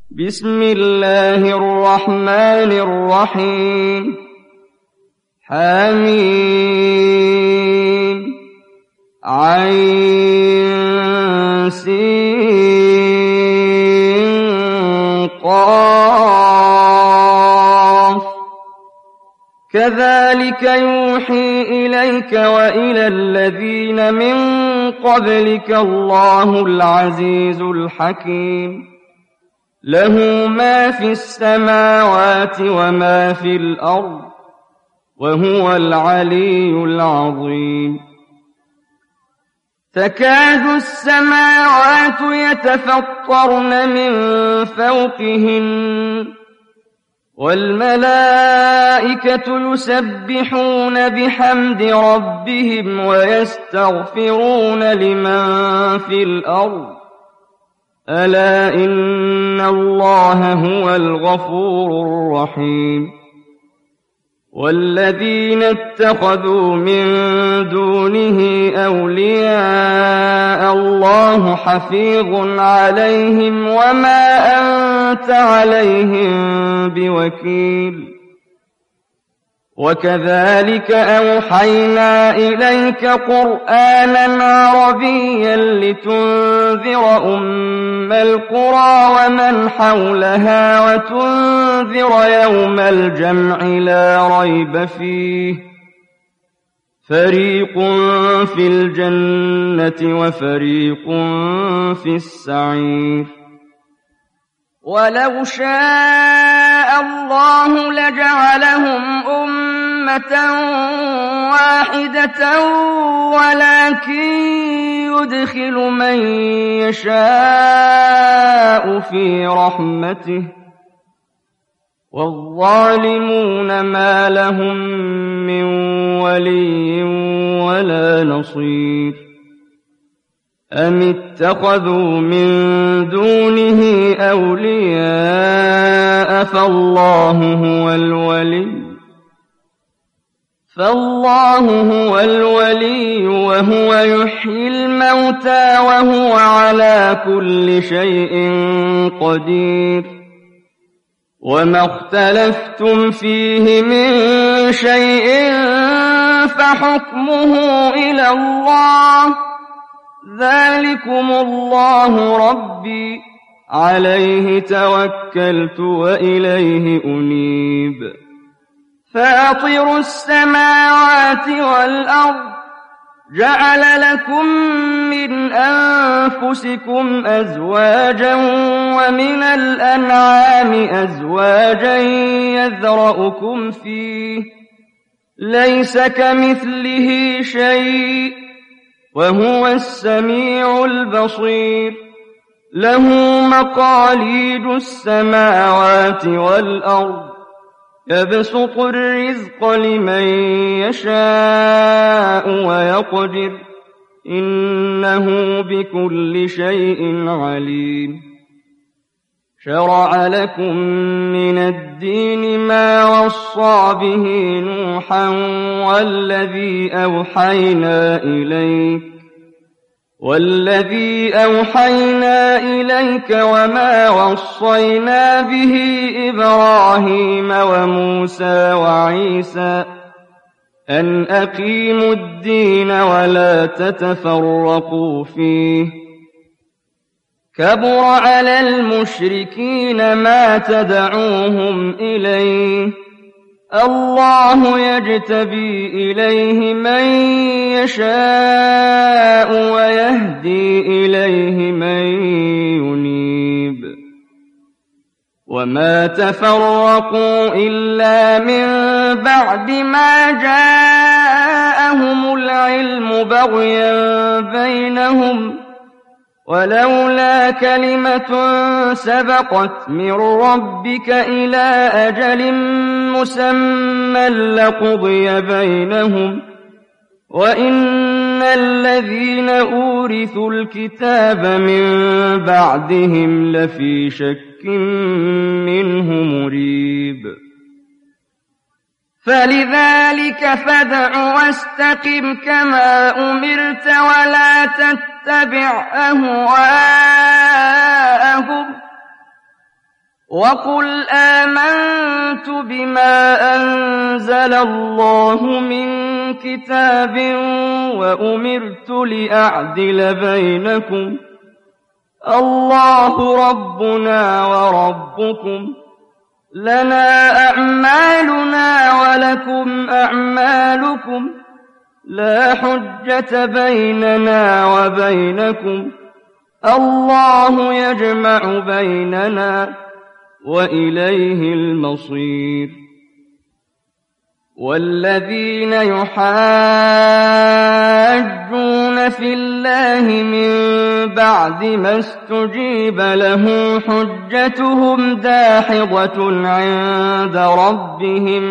بسم الله الرحمن الرحيم حميم عين سين قاف كذلك يوحي إليك وإلى الذين من قبلك الله العزيز الحكيم له ما في السماوات وما في الأرض وهو العلي العظيم تكاد السماوات يتفطرن من فوقهن والملائكة يسبحون بحمد ربهم ويستغفرون لمن في الأرض ألا إن الله هو الغفور الرحيم والذين اتخذوا من دونه أولياء الله حفيظ عليهم وما أنت عليهم بوكيل وكذلك أوحينا إليك قرآنا عربيا لتنذر أم القرى ومن حولها وتنذر يوم الجمع لا ريب فيه فريق في الجنة وفريق في السعير ولو شاء الله لجعلهم أمة واحدة ولكن يدخل من يشاء في رحمته والظالمون ما لهم من ولي ولا نصير أم اتخذوا من دونه أولياء فالله هو الولي وهو يحيي الموتى وهو على كل شيء قدير وما اختلفتم فيه من شيء فحكمه إلى الله ذلكم الله ربي عليه توكلت وإليه أنيب فاطر السماوات والأرض جعل لكم من أنفسكم أزواجا ومن الأنعام أزواجا يذرأكم فيه ليس كمثله شيء وهو السميع البصير له مقاليد السماوات والأرض يبسط الرزق لمن يشاء ويقدر إنه بكل شيء عليم شرع لكم من الدين ما وصى به نوحا والذي أوحينا إليك وما وصينا به إبراهيم وموسى وعيسى أن أقيموا الدين ولا تتفرقوا فيه كبر على المشركين ما تدعوهم إليه الله يجتبي إليه من يشاء ويهدي إليه من ينيب وما تفرقوا إلا من بعد ما جاءهم العلم بغيا بينهم ولولا كلمة سبقت من ربك إلى أجل مسمى لقضي بينهم وإن الذين أورثوا الكتاب من بعدهم لفي شك منه مريب فلذلك فادع واستقم كما أمرت ولا تتبع أهواءهم وقل آمنت بما أنزل الله من كتاب وأمرت لأعدل بينكم الله ربنا وربكم لنا أعمالنا ولكم أعمالكم لا حجة بيننا وبينكم الله يجمع بيننا وإليه المصير والذين يحاجون في الله من بعد ما استجيب له حجتهم داحضة عند ربهم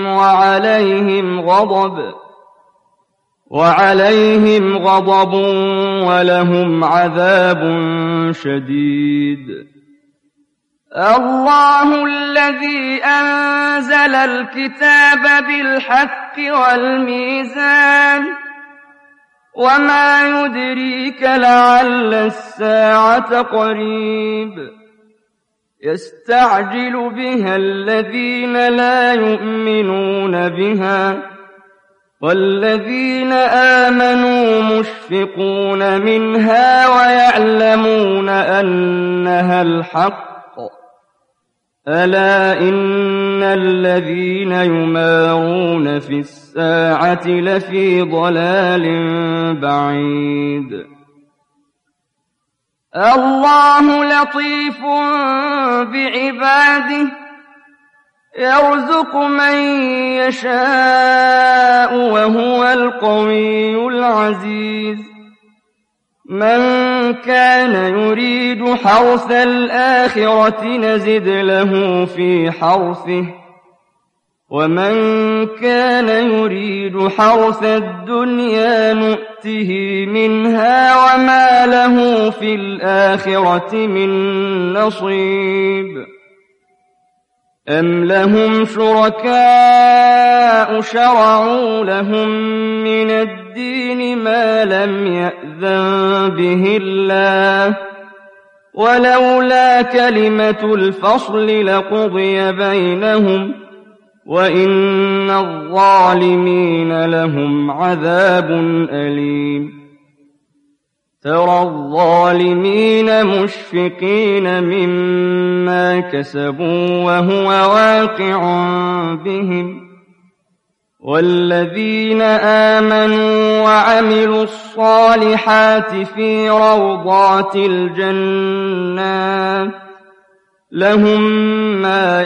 وعليهم غضب ولهم عذاب شديد الله الذي أنزل الكتاب بالحق والميزان وما يدريك لعل الساعة قريب يستعجل بها الذين لا يؤمنون بها والذين آمنوا مشفقون منها ويعلمون أنها الحق ألا إن الذين يمارون في الساعة لفي ضلال بعيد الله لطيف بعباده يرزق من يشاء وهو القوي العزيز من كان يريد حرث الآخرة نزد له في حرثه ومن كان يريد حرث الدنيا نؤته منها وما له في الآخرة من نصيب أم لهم شركاء شرعوا لهم من الدين ما لم يأذن به الله ولولا كلمة الفصل لقضي بينهم وإن الظالمين لهم عذاب أليم ترى الظالمين مشفقين مما كسبوا وهو واقع بهم والذين آمنوا وعملوا الصالحات في روضات الجنات لهم ما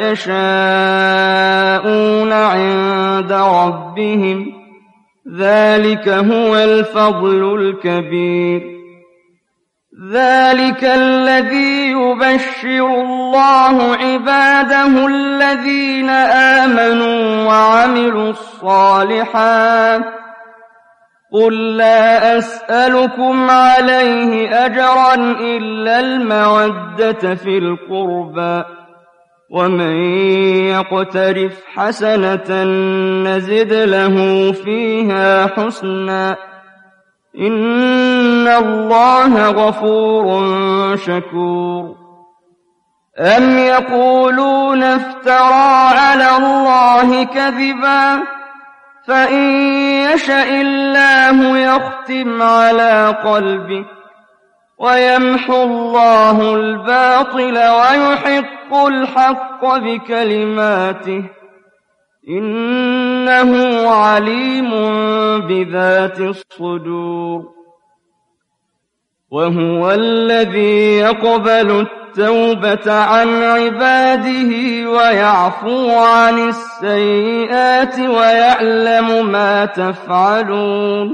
يشاءون عند ربهم ذلك هو الفضل الكبير ذلك الذي يبشر الله عباده الذين آمنوا وعملوا الصالحات قل لا أسألكم عليه أجرا إلا المودة في القربى ومن يقترف حسنة نزد له فيها حسنا إن الله غفور شكور أم يقولون افترى على الله كذبا فإن يشأ الله يختم على قلبك ويمحو الله الباطل ويحق الحق بكلماته إنه عليم بذات الصدور وهو الذي يقبل التوبة عن عباده ويعفو عن السيئات ويعلم ما تفعلون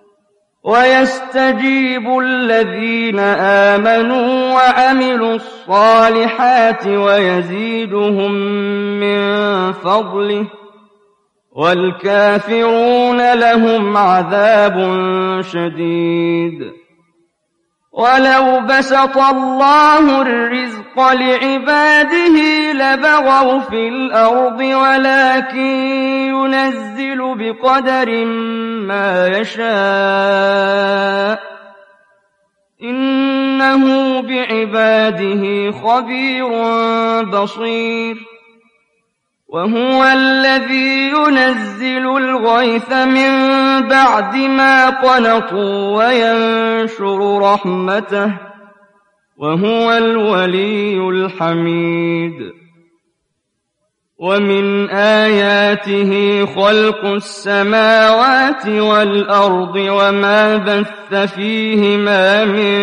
ويستجيب الذين آمنوا وعملوا الصالحات ويزيدهم من فضله والكافرون لهم عذاب شديد ولو بسط الله الرزق لعباده لبغوا في الأرض ولكن ينزل بقدر ما يشاء إنه بعباده خبير بصير وهو الذي ينزل الغيث من بعد ما قنطوا وينشر رحمته وهو الولي الحميد ومن آياته خلق السماوات والأرض وما بث فيهما من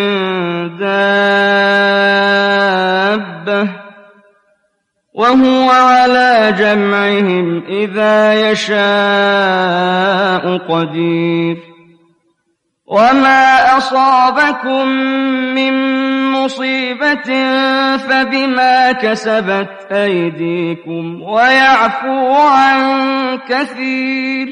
دابة وهو على جمعهم إذا يشاء قدير وما أصابكم من مصيبة فبما كسبت أيديكم ويعفو عن كثير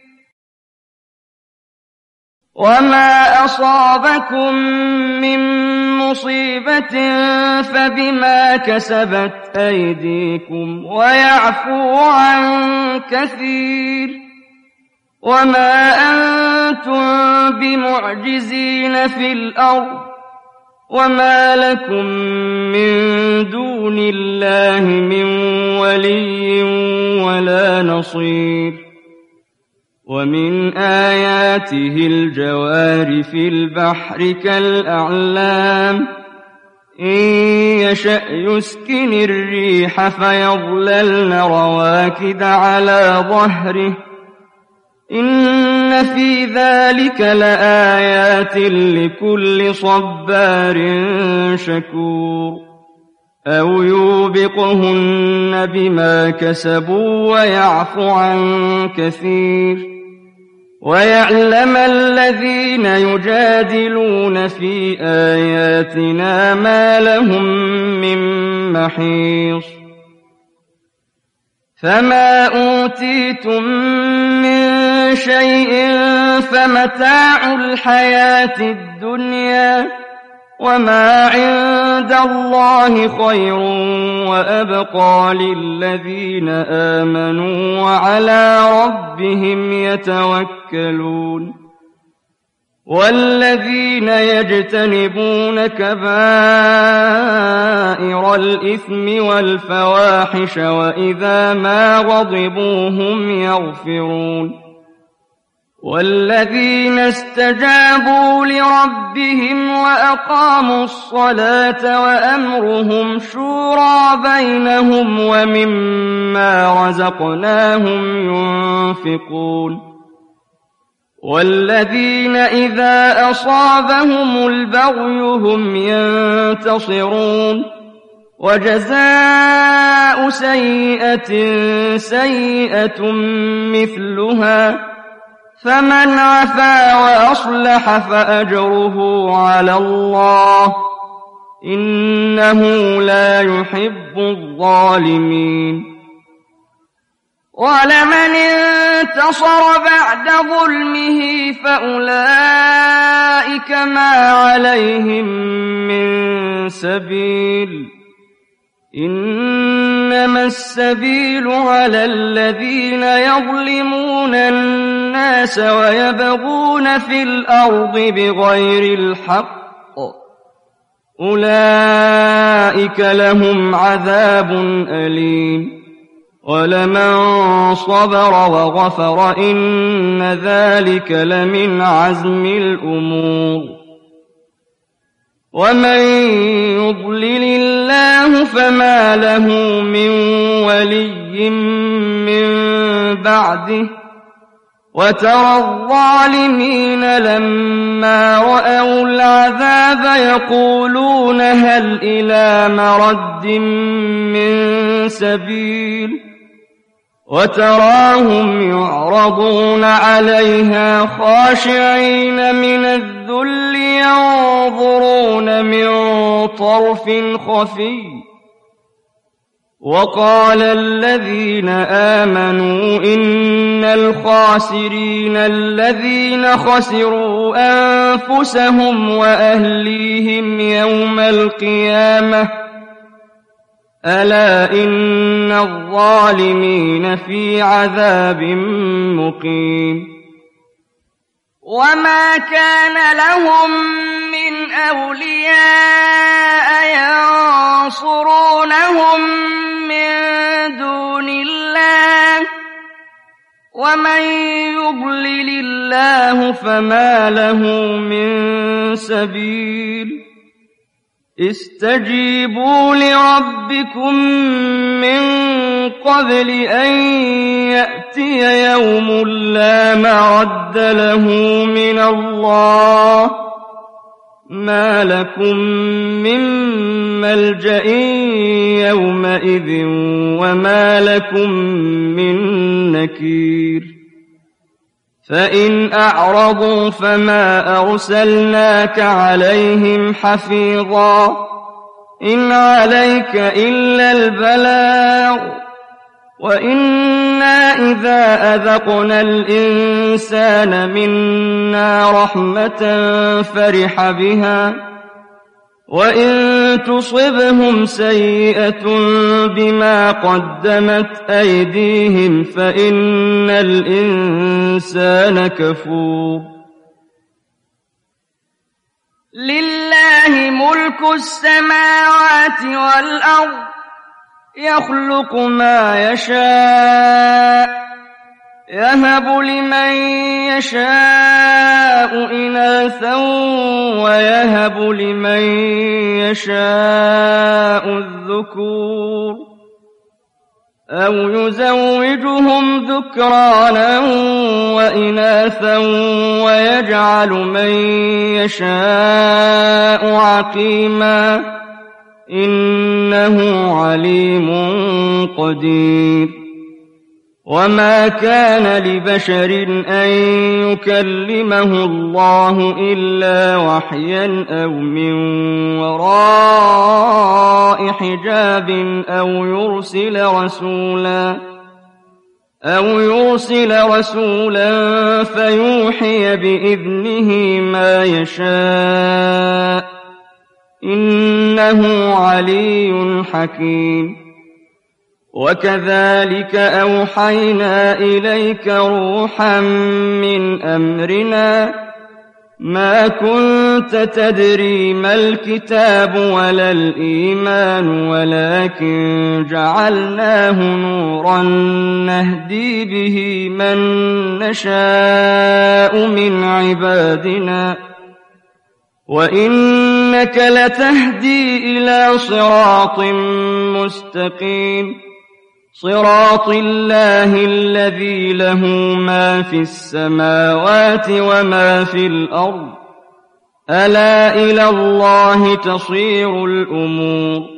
وما أصابكم من مصيبة فبما كسبت أيديكم ويعفو عن كثير وما أنتم بمعجزين في الأرض وما لكم من دون الله من ولي ولا نصير ومن آياته الجوار في البحر كالأعلام إن يشأ يسكن الريح فيظللن رواكد على ظهره إن في ذلك لآيات لكل صبار شكور أو يوبقهن بما كسبوا ويعفو عن كثير ويعلم الذين يجادلون في آياتنا ما لهم من محيص فما أوتيتم من شيء فمتاع الحياة الدنيا وما عند الله خير وأبقى للذين آمنوا وعلى ربهم يتوكلون والذين يجتنبون كبائر الإثم والفواحش وإذا ما غضبوا هم يغفرون والذين استجابوا لربهم وأقاموا الصلاة وأمرهم شورى بينهم ومما رزقناهم ينفقون والذين إذا أصابهم البغي هم ينتصرون وجزاء سيئة سيئة مثلها فمن عفا وأصلح فأجره على الله إنه لا يحب الظالمين ولمن انتصر بعد ظلمه فأولئك ما عليهم من سبيل إنما السبيل على الذين يظلمون الناس ويبغون في الأرض بغير الحق أولئك لهم عذاب أليم ولمن صبر وغفر إن ذلك لمن عزم الأمور ومن يضلل الله فما له من ولي من بعده وترى الظالمين لما رأوا العذاب يقولون هل إلى مرد من سبيل وتراهم يعرضون عليها خاشعين من الذل ينظرون من طرف خفي وقال الذين آمنوا إن الخاسرين الذين خسروا أنفسهم وأهليهم يوم القيامة ألا إن الظالمين في عذاب مقيم وما كان لهم من أولياء ينصرونهم من دون الله ومن يضلل الله فما له من سبيل استجيبوا لربكم من قبل أن يأتي يوم لا مرد له من الله ما لكم من ملجأ يومئذ وما لكم من نكير فإن أعرضوا فما أرسلناك عليهم حفيظا إن عليك إلا البلاغ وإنا إذا أذقنا الإنسان منا رحمة فرح بها وإن تصبهم سيئة بما قدمت أيديهم فإن الإنسان كفور لله ملك السماوات والأرض يخلق ما يشاء يهب لمن يشاء إناثا ويهب لمن يشاء الذكور أو يزوجهم ذكرانا وإناثا ويجعل من يشاء عقيما إنه عليم قدير وما كان لبشر أن يكلمه الله إلا وحيا أو من وراء حجاب أو يرسل رسولا فيوحي بإذنه ما يشاء إنه علي حكيم وكذلك أوحينا إليك روحا من أمرنا ما كنت تدري ما الكتاب ولا الإيمان ولكن جعلناه نورا نهدي به من نشاء من عبادنا وإنك لتهدي إلى صراط مستقيم صراط الله الذي له ما في السماوات وما في الأرض ألا إلى الله تصير الأمور